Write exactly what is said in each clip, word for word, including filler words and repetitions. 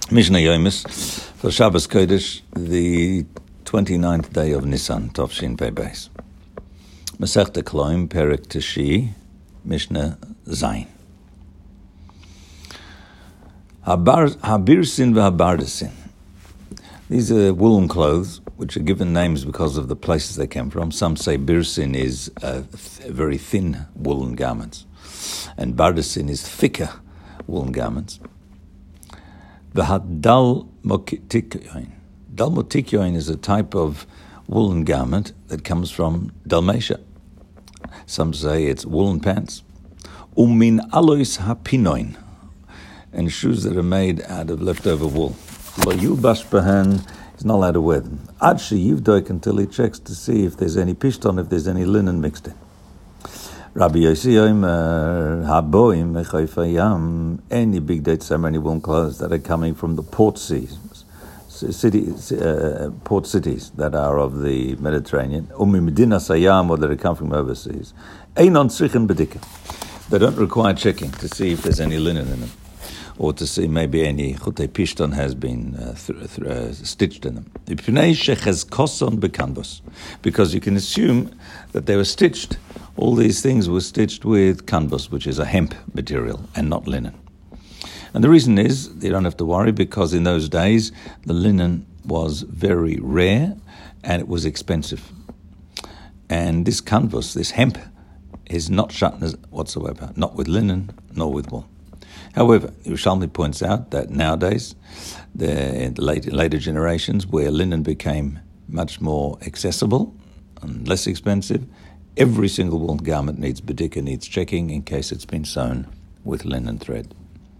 Mishnah Yomis for Shabbos Kodesh, the twenty-ninth day of Nisan, Tovshin Pei Beis. Masechta Kloim, Perek Tashi, Mishnah Zayin. Habirsin v'habardasin. These are woolen clothes, which are given names because of the places they came from. Some say birsin is uh, th- very thin woolen garments, and bardasin is thicker woolen garments. V'hadal motikyoin. Dal motikyoin is a type of woolen garment that comes from Dalmatia. Some say it's woolen pants. Umin alois hapinoin, and shoes that are made out of leftover wool. Lo yulbash bahan, he's not allowed to wear them. Ad sheyivdoik, until he checks to see if there's any pishton, if there's any linen mixed in. Rabbi Yossi Omer, haboim mechayfayam, any big day ceremony woolen clothes that are coming from the port cities, city, uh, port cities that are of the Mediterranean, umi medina sayam, or that are come from overseas, einon tzrichen bedika. They don't require checking to see if there's any linen in them, or to see maybe any chutei pishton has been uh, th- th- uh, stitched in them. Because you can assume that they were stitched. All these things were stitched with kanbos, which is a hemp material, and not linen. And the reason is, you don't have to worry, because in those days, the linen was very rare, and it was expensive. And this kanvos, this hemp, is not shatnez whatsoever, not with linen, nor with wool. However, Yerushalmi points out that nowadays, the, in the later, later generations, where linen became much more accessible and less expensive, every single woolen garment needs bedika, needs checking in case it's been sewn with linen thread.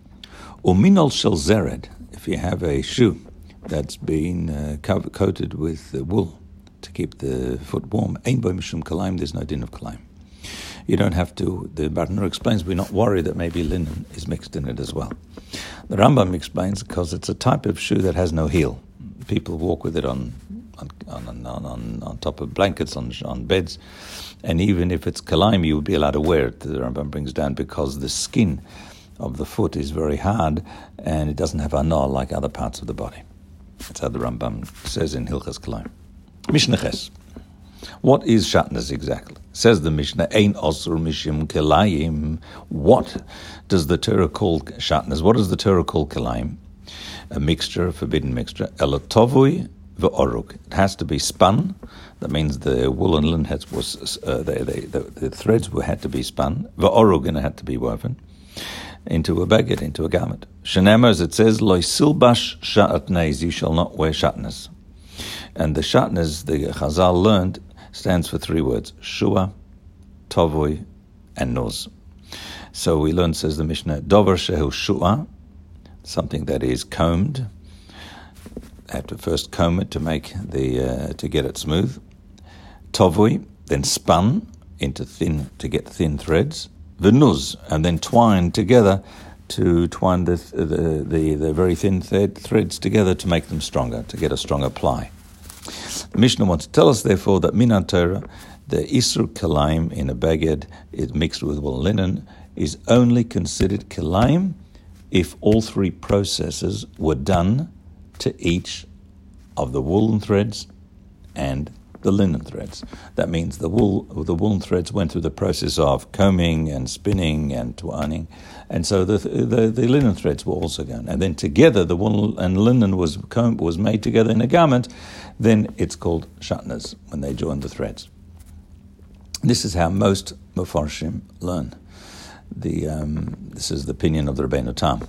Or minol shel zered, if you have a shoe that's been uh, covered, coated with uh, wool to keep the foot warm, ein bo mishum kalaim, there's no din of kalaim. You don't have to, the Bartanur explains, we're not worried that maybe linen is mixed in it as well. The Rambam explains because it's a type of shoe that has no heel. People walk with it on on on on, on top of blankets, on on beds, and even if it's kalaim, you would be allowed to wear it. The Rambam brings down because the skin of the foot is very hard and it doesn't have anor like other parts of the body. That's how the Rambam says in Hilchas Kalaim. Mishnah Ches. What is shatnez exactly? Says the Mishnah, Ein osur mishim kelayim. What does the Torah call shatnez? What does the Torah call kelayim? A mixture, a forbidden mixture. Elatovui ve'oruk. It has to be spun. That means the wool and linen heads was uh, they, they, the, the threads were had to be spun. Ve'oruk, and it had to be woven into a baguette, into a garment. Shenema, as it says, Lo silbash shatnez. You shall not wear shatnez. And the shatnez, the Chazal learned, stands for three words: shua, tovoi, and noz. So we learn, says the Mishnah, dover shehu shua, something that is combed. They have to first comb it to make the uh, to get it smooth. Tovoi, then spun into thin to get thin threads. V'nuz, and then twined together to twine the the the, the very thin thread, threads together to make them stronger, to get a stronger ply. The Mishnah wants to tell us, therefore, that Minan Torah, the Isur Kalaim in a baguette is mixed with wool linen, is only considered Kalaim if all three processes were done to each of the woolen threads and the linen threads. That means the wool, the woolen threads went through the process of combing and spinning and twining, and so the the, the linen threads were also going. And then together, the wool and linen was combed, was made together in a garment. Then it's called shatnez when they join the threads. This is how most Mefarshim learn. The um, this is the opinion of the Rabbeinu Tam.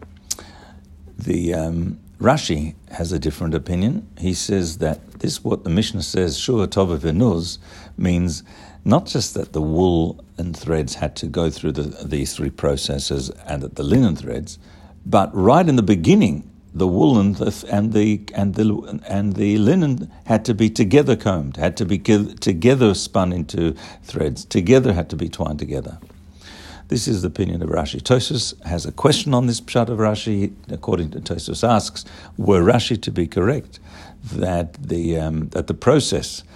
The um, Rashi has a different opinion. He says that this, what the Mishnah says, shua tova v'nuz, means not just that the wool and threads had to go through the, these three processes and that the linen threads, but right in the beginning, the wool and the and the and the and the linen had to be together combed, had to be together spun into threads, together had to be twined together. This is the opinion of Rashi. Tosfos has a question on this pshat of Rashi. According to Tosfos, asks, were Rashi to be correct that the um, that the process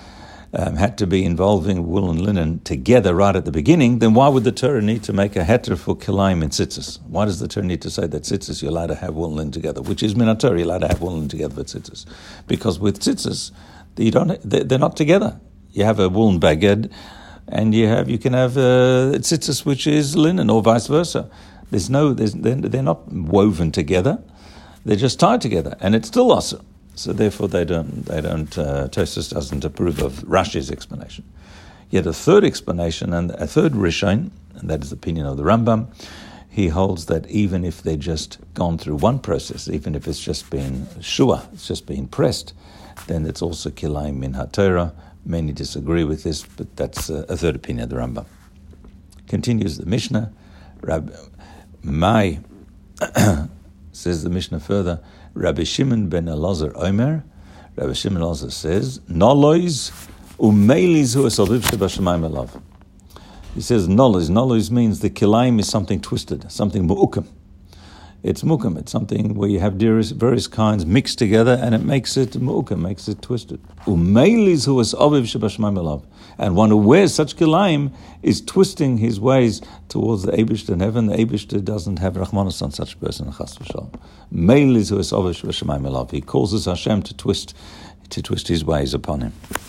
um, had to be involving wool and linen together right at the beginning, then why would the Torah need to make a heter for kilayim and tzitzis? Why does the Torah need to say that tzitzis you're allowed to have wool and linen together, which is min haTorah, you're allowed to have wool and linen together with tzitzis? Because with tzitzis, you don't, they're not together. You have a woolen baguette, and you have you can have uh, tzitzis which is linen, or vice versa. There's no, there's, they're, they're not woven together. They're just tied together, and it's still also. So therefore, they don't. They don't. Uh, Tosfos doesn't approve of Rashi's explanation. Yet a third explanation and a third Rishon, and that is the opinion of the Rambam. He holds that even if they're just gone through one process, even if it's just been shua, it's just been pressed, then it's also kilayim min haTorah. Many disagree with this, but that's a, a third opinion of the Rambam. Continues the Mishnah. Rabbi Mai says the Mishnah further. Rabbi Shimon ben Elazar Omer. Rabbi Shimon Elazar says, "Nolois umeilis hu esaviv shebashamayim elav." He says nolois. Nolois means the kilayim is something twisted, something mu'ukam. It's mu'ukam. It's something where you have various, various kinds mixed together, and it makes it mu'ukam, makes it twisted. Umeilis hu esaviv shebashamayim elav. And one who wears such kilayim is twisting his ways towards the Eibishter in heaven. The Eibishter doesn't have Rachmanos on such a person. Chas v'shalom. Meil is hu esaviv shebashamayim elav. He causes Hashem to twist, to twist his ways upon him.